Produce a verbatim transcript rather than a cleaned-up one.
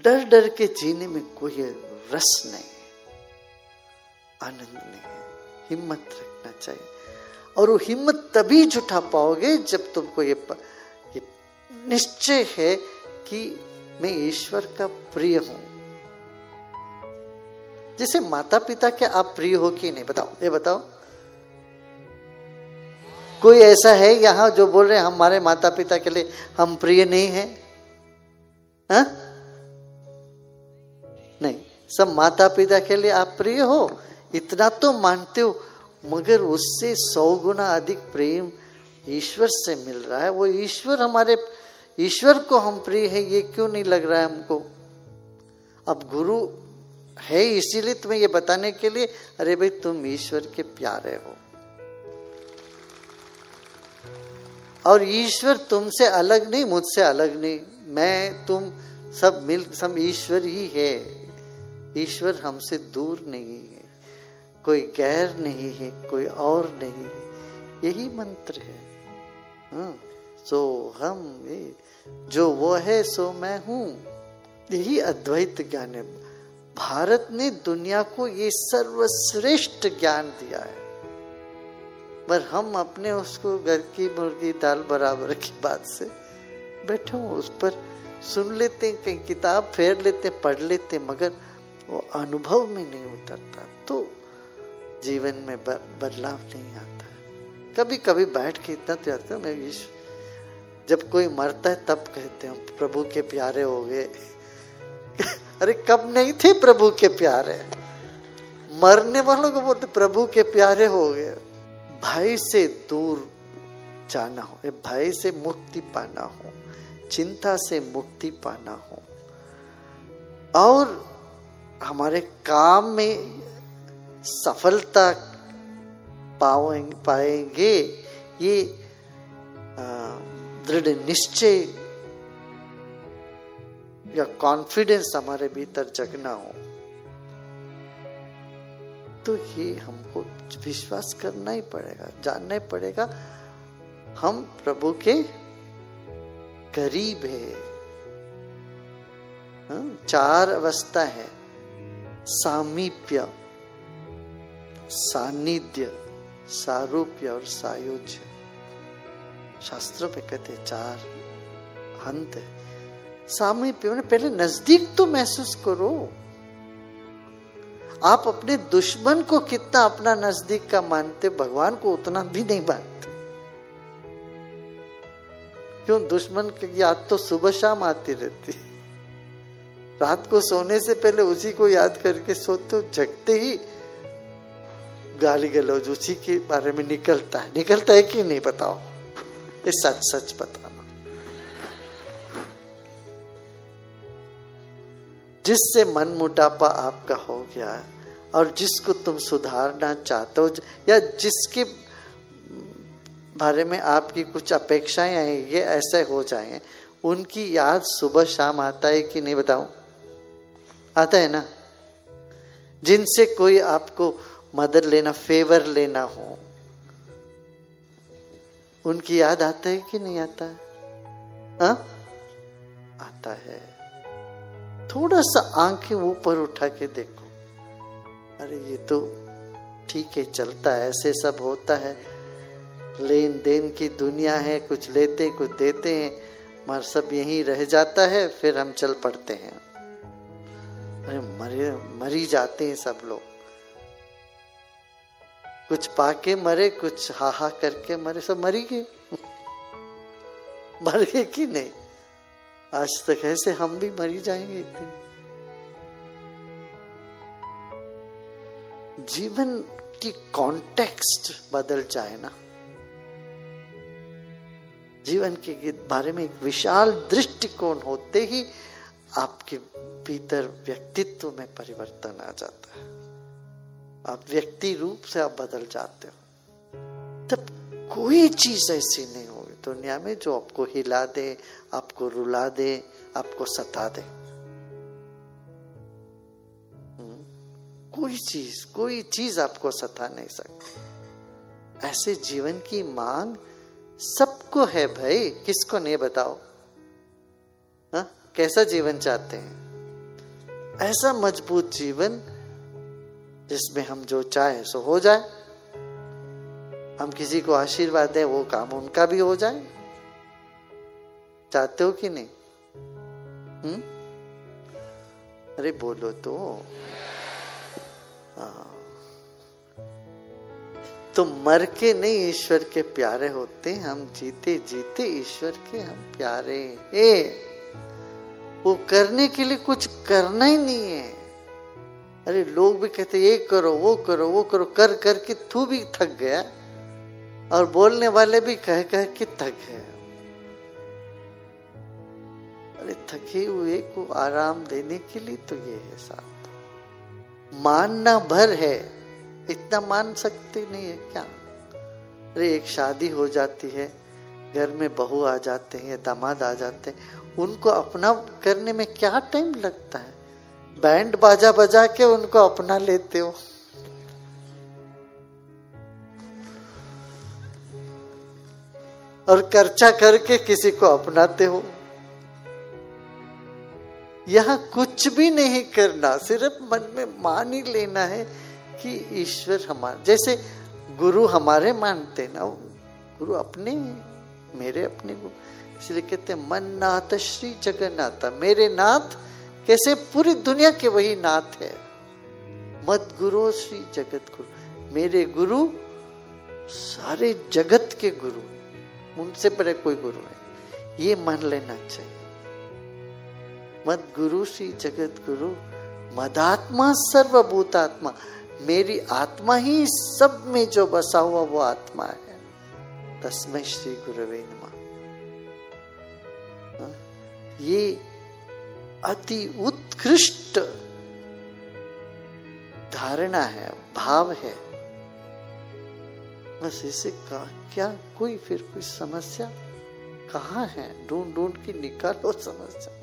डर डर के जीने में कोई रस नहीं, आनंद नहीं है। हिम्मत रखना चाहिए, और वो हिम्मत तभी जुटा पाओगे जब तुमको ये, ये निश्चय है कि मैं ईश्वर का प्रिय हूं। जैसे माता पिता के आप प्रिय हो कि नहीं, बताओ, ये बताओ। कोई ऐसा है यहां जो बोल रहे हैं हमारे माता पिता के लिए हम प्रिय नहीं हैं? हा? नहीं, सब माता पिता के लिए आप प्रिय हो, इतना तो मानते हो, मगर उससे सौ गुना अधिक प्रेम ईश्वर से मिल रहा है। वो ईश्वर हमारे, ईश्वर को हम प्रिय है, ये क्यों नहीं लग रहा है हमको? अब गुरु है इसीलिए तुम्हें ये बताने के लिए, अरे भाई तुम ईश्वर के प्यारे हो, और ईश्वर तुमसे अलग नहीं, मुझसे अलग नहीं, मैं तुम सब मिल सब ईश्वर ही है। ईश्वर हमसे दूर नहीं है, कोई गैर नहीं है, कोई और नहीं है। यही मंत्र है। हाँ, सो हम ये, जो वो है सो मैं हूं, यही अद्वैत ज्ञान है। भारत ने दुनिया को ये सर्वश्रेष्ठ ज्ञान दिया है, पर हम अपने उसको घर की मुर्गी दाल बराबर की बात से बैठे हो, उस पर सुन लेते, कहीं किताब फेर लेते, पढ़ लेते, मगर वो अनुभव में नहीं उतरता, तो जीवन में बदलाव नहीं आता। कभी कभी बैठ के इतना तो आता है, मैं जब कोई मरता है तब कहते हैं प्रभु के प्यारे हो गए। अरे कब नहीं थे प्रभु के प्यारे? मरने वालों को बोलते प्रभु के प्यारे हो गए। भाई से दूर जाना हो, भाई से मुक्ति पाना हो, चिंता से मुक्ति पाना हो, और हमारे काम में सफलता पाएंगे, ये दृढ़ निश्चय या कॉन्फिडेंस हमारे भीतर जगना हो, तो ये हमको विश्वास करना ही पड़ेगा, जानना ही पड़ेगा हम प्रभु के करीब है। चार अवस्था है, सामीप्य, सानिध्य, सारूप्य और सायुज्य। शास्त्रों में कहते हैं चार हंत है। सामीप्य मैंने पहले नजदीक तो महसूस करो। आप अपने दुश्मन को कितना अपना नजदीक का मानते, भगवान को उतना भी नहीं मानते। क्यों? दुश्मन की याद तो सुबह शाम आती रहती, रात को सोने से पहले उसी को याद करके सोते हो, जगते ही गाली गलौज उसी के बारे में निकलता है। निकलता है कि नहीं बताओ? ये सच सच बताना। जिससे मन मुटापा आपका हो गया है, और जिसको तुम सुधारना चाहते हो, या जिसके बारे में आपकी कुछ अपेक्षाएं हैं ये ऐसे हो जाएं, उनकी याद सुबह शाम आता है कि नहीं बताओ? आता है ना। जिनसे कोई आपको मदद लेना, फेवर लेना हो, उनकी याद आता है कि नहीं आता है? हा? आता है। थोड़ा सा आंखें ऊपर उठा के देखो, अरे ये तो ठीक है, चलता है, ऐसे सब होता है, लेन देन की दुनिया है, कुछ लेते कुछ देते हैं, मगर सब यहीं रह जाता है, फिर हम चल पड़ते हैं। अरे मरे मरी जाते हैं सब लोग, कुछ पाके मरे, कुछ हाहा करके मरे, सब मरी गए। मर गए कि नहीं? आज तक ऐसे हम भी मरी जाएंगे एक दिन। जीवन की कॉन्टेक्स्ट बदल जाए ना, जीवन के बारे में एक विशाल दृष्टिकोण होते ही आपके भीतर व्यक्तित्व में परिवर्तन आ जाता है। आप व्यक्ति रूप से आप बदल जाते हो। तब कोई चीज ऐसी नहीं होगी दुनिया में जो आपको हिला दे, आपको रुला दे, आपको सता दे। कोई चीज कोई चीज आपको सता नहीं सकती। ऐसे जीवन की मांग सबको है भाई, किसको नहीं बताओ? हा? कैसा जीवन चाहते हैं? ऐसा मजबूत जीवन जिसमें हम जो चाहे सो हो जाए, हम किसी को आशीर्वाद दें वो काम उनका भी हो जाए। चाहते हो कि नहीं? हम्म? अरे बोलो तो। हाँ। तो मर के नहीं ईश्वर के प्यारे होते, हम जीते जीते ईश्वर के हम प्यारे। ए, वो करने के लिए कुछ करना ही नहीं है। अरे लोग भी कहते ये करो वो करो वो करो, कर कर के तू भी थक गया और बोलने वाले भी कह कह के थक गए। अरे थके हुए को आराम देने के लिए तो ये है साथ। मानना भर है, इतना मान सकते नहीं है क्या? अरे एक शादी हो जाती है, घर में बहू आ जाते हैं, दामाद आ जाते हैं, उनको अपना करने में क्या टाइम लगता है? बैंड बाजा बजा के उनको अपना लेते हो। और खर्चा करके किसी को अपनाते हो। यहां कुछ भी नहीं करना, सिर्फ मन में मान ही लेना है कि ईश्वर हमारे, जैसे गुरु हमारे मानते ना, गुरु अपने, मेरे अपने गुरु, इसलिए कहते मन नाथ श्री जगन्नाथ, मेरे नाथ कैसे पूरी दुनिया के वही नाथ है। मत गुरु श्री जगत गुरु, मेरे गुरु सारे जगत के गुरु, उनसे बड़े कोई गुरु है, ये मान लेना चाहिए। मत गुरु श्री जगत गुरु मदात्मा सर्वभूतात्मा, मेरी आत्मा ही सब में जो बसा हुआ वो आत्मा है। तस्मै श्री गुरवे नमः। ये अति उत्कृष्ट धारणा है, भाव है। बस इसे का क्या कोई फिर कोई समस्या कहाँ है? ढूंढ ढूंढ के निकालो समस्या।